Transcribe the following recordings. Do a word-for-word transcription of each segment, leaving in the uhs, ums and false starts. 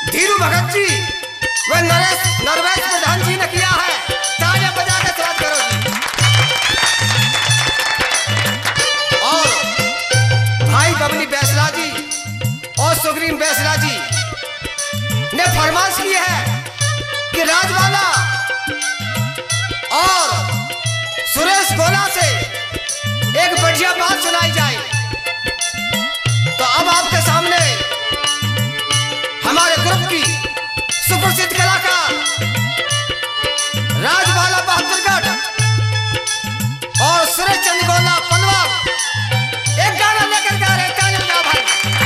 धीरू भगत जी व नरेश नरवेश प्रधान जी ने किया है। तालियां बजा के स्वागत करो जी। और भाई बबली बैसला जी और सुग्रीव बैसला जी ने फरमाइश की है कि राजवाला और सुरेश गोला से एक बढ़िया बात सुनाई जाए। तो अब आपके सामने हमारे ग्रुप की सुप्रसिद्ध कलाकार राजवाला बहादुरगढ़ और सुरेश चंद गोला पनवा एक गाना लेकर गा रहे। तालियां बजाओ भाई।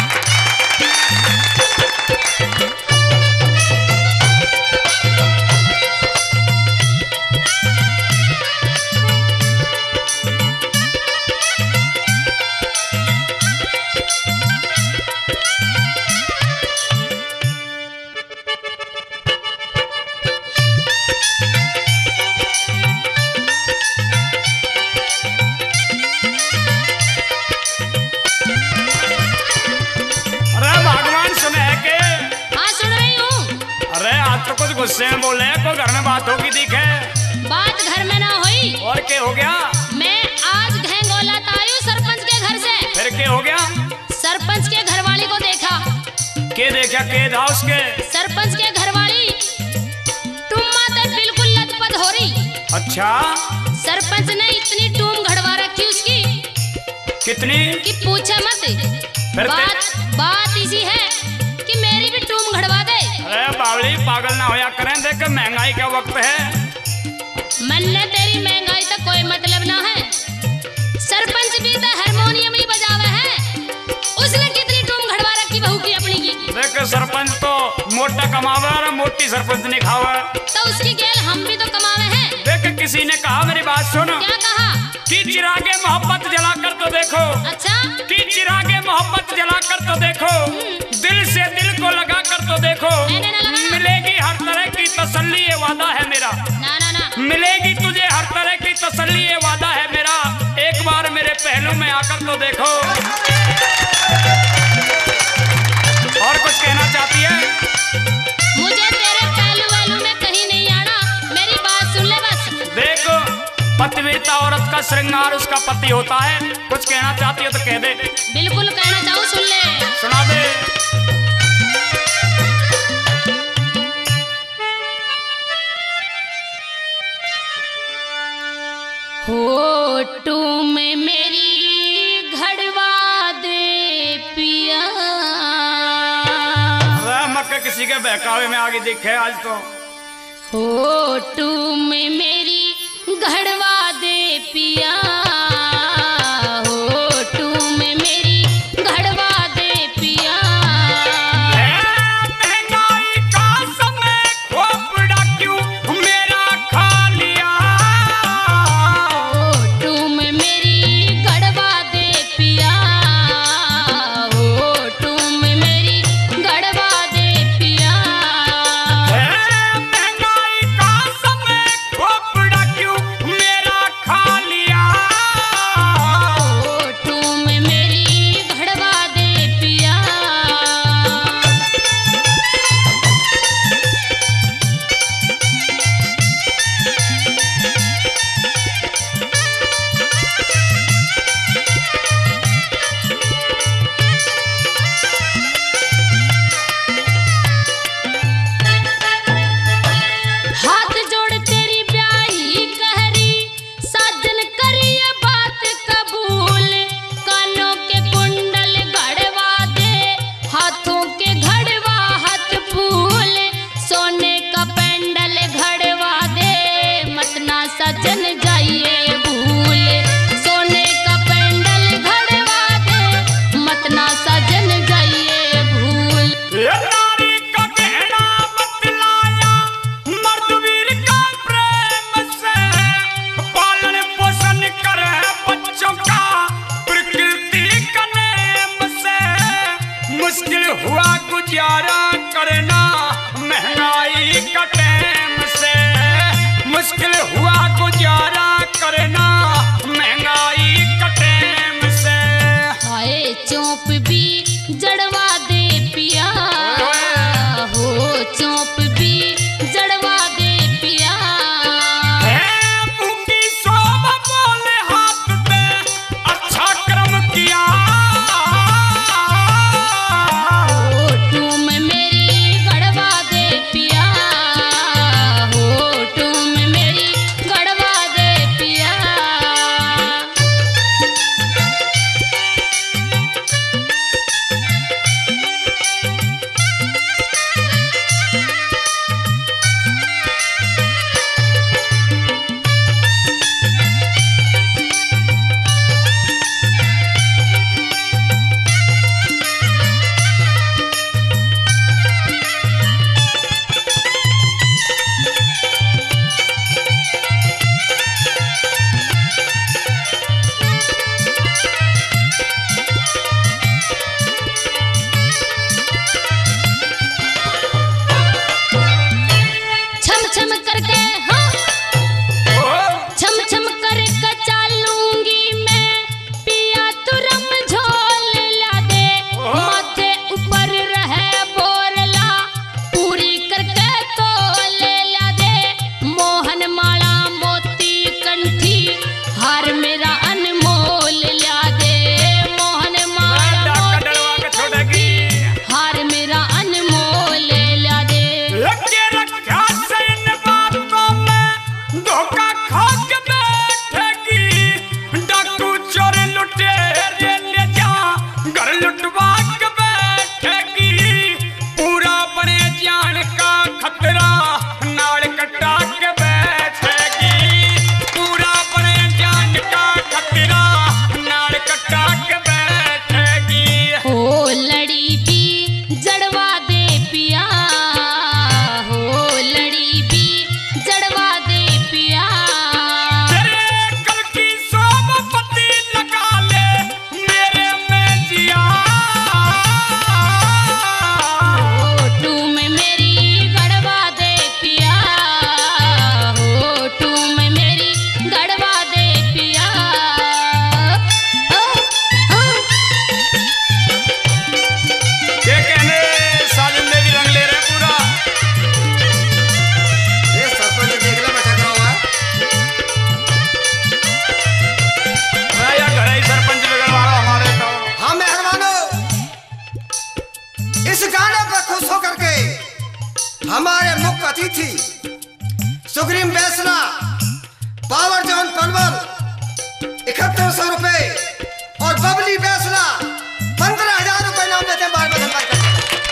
गुस्से में बोले कोई घर में बात होगी दिखे। बात घर में ना हुई और क्या हो गया? मैं आज घेंगोला आयु सरपंच के घर से। फिर क्या हो गया? सरपंच के घरवाली को देखा। के देखा? के था उसके? सरपंच के घरवाली टूमा तो बिल्कुल लथपथ हो रही। अच्छा। सरपंच ने इतनी टूम घड़वा रखी उसकी। कितनी? कि पूछे मत। बात बात इसी है कि मेरी भी टूम घड़वा दे। अरे बावली पागल ना होया करें, देख महंगाई का वक्त है। मन ने तेरी महंगाई तो कोई मतलब ना है। सरपंच भी तो हारमोनियम ही बजावे है। उसने कितनी टूम घड़वा रखी बहू की अपनी की। देख सरपंच तो मोटा कमावे और मोटी सरपंच नहीं खावे। तो उसकी गेल हम भी तो कमावे हैं। देख किसी ने कहा, मेरी बात सुनो। क्या कहा? कि चिरागे मोहब्बत जलाकर तो देखो। अच्छा। कि चिरागे मोहब्बत जलाकर तो देखो, दिल से दिल को लगा कर तो देखो। मिलेगी हर तरह की तसल्ली, ये वादा है मेरा। ना ना ना। मिलेगी तुझे हर तरह की तसल्ली, ये वादा है मेरा। एक बार मेरे पहलू में आकर तो देखो। और कुछ कहना चाहती है? मुझे तेरे पहलू वहलू में कहीं नहीं आना, मेरी बात सुन ले बस। देखो पतिव्रता औरत का श्रृंगार उसका पति होता है। कुछ कहना चाहती है तो कह दे। बिल्कुल कहना चाहूँ, सुन ले। सुना दे। होठू में मेरी घड़वा दे पिया। मक्का किसी के बहकावे में आगे दिखे आज तो। होठू में मेरी घड़वा दे पिया। खा लिया सुग्रीम बैसला पावर जॉन पलवल इकहत्तर सौ रुपए और बबली बैसला पंद्रह हजार रुपए नाम देते हैं। बार बार संपर्क करते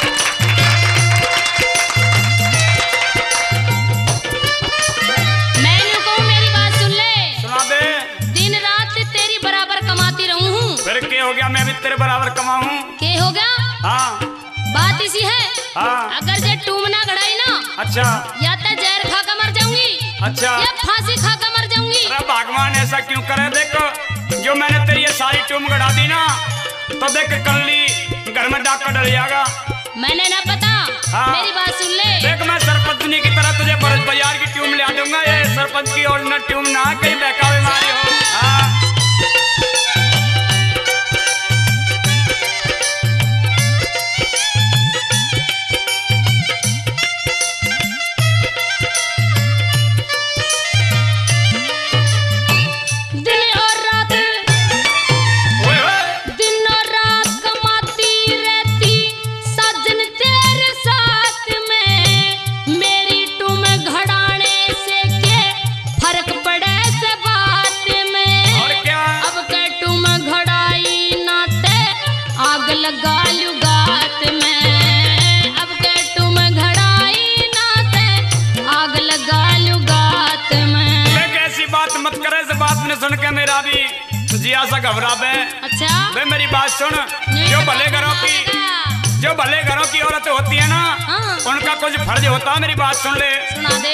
मैंने कहूँ मेरी बात सुन ले। सुना दे। दिन रात तेरी बराबर कमाती रहूं हूँ। फिर क्या हो गया, मैं भी तेरे बराबर कमाऊं। के हो गया? हाँ बात इसी है। हाँ। अगर जे टूम ना घड़ाई ना, अच्छा या तो जहर खा कर मर जाऊंगी, अच्छा या फांसी खा कर मर जाऊंगी। अरे भगवान ऐसा क्यों करे? देखो जो मैंने तेरी ये सारी टूम गड़ा दी ना, तो देख कल ली घर में डाका डल जाएगा। मैंने ना पता। हाँ। मेरी बात सुन ले। देख मैं सरपंचनी की तरह तुझे बरस बाजार की ट्यूम ले आ दूंगा। ये सरपंच की और न ट्यूम ना कहीं बहकावे मारी हो। हाँ। दिन और रात, ओए ओए। दिन और रात कमाती रहती साजन तेरे साथ में। मेरी टूम घड़ाने से के फर्क पड़े से बात में। और क्या? अब के टूम घड़ाई नाते आग लगा लुगात में। अब के टूम घड़ाई नाते आग लगा लुगात में। देख ऐसी बात मत करे। इस बात ने सुन के मेरा भी जिया सा घबरा बे। अच्छा बे मेरी बात सुन। जो भले घरों की जो भले घरों की औरत होती है ना, हाँ। उनका कुछ फर्ज होता है। मेरी बात सुन ले। सुना दे।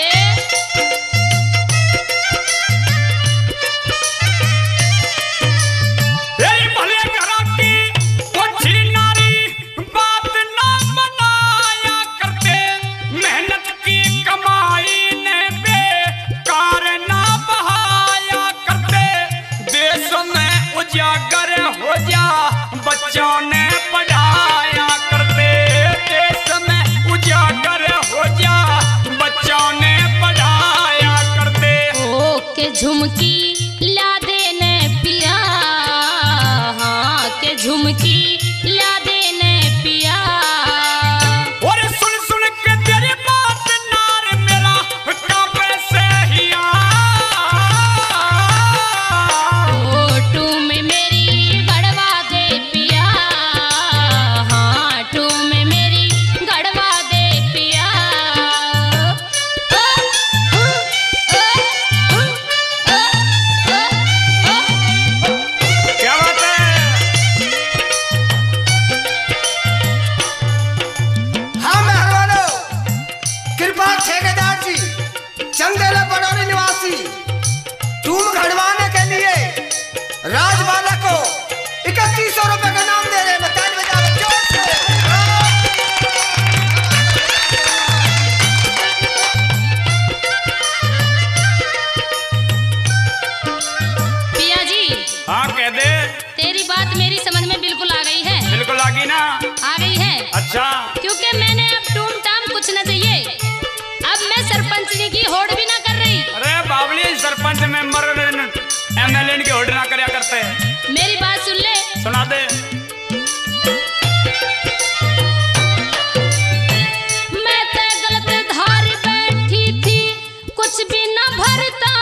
यही भले घरों की अच्छी नारी बात ना बनाया करते। मेहनत की कमाई ने बेकार ना बहाया करते। देश में उजागर हो जा बच्चों ने पढ़ाया करते। देश में उजागर हो जा बच्चों ने पढ़ाया करते। ओ के झुमकी ला देने पिया, हाँ के झुमकी ला देने पिया। और सुन सुन के तेरी बात नार मेरा कांपे से हिया। ओ टूम मेरी गड़वा दे पिया, हाँ टूम मेरी गड़वा दे पिया। ओ, ओ, ओ, ओ, ओ, ओ, ओ, ओ। क्या बात है? हाँ मेहरबानो कृपा ठेकेदार जी चंदेला बड़ौनी निवासी टूम घड़वाने के लिए राजवाला को इकतीस सौ रुपए का नाम दे रहे हैं। ताली बजाओ जोर से। पिया जी हाँ कह दे। तेरी बात मेरी समझ में बिल्कुल आ गई है। बिल्कुल आगी ना। आ गई है अच्छा क्योंकि मैंने अब टूम टाम कुछ न चाहिए। अब मैं सरपंचनी की होड़ भी ना कर रही। अरे बाबली सरपंच मेंबर एमएलए की होड़ ना करया करते हैं। मेरी बात सुन ले। सुना दे। मैं तो गलत धारी बैठी थी कुछ भी न भरता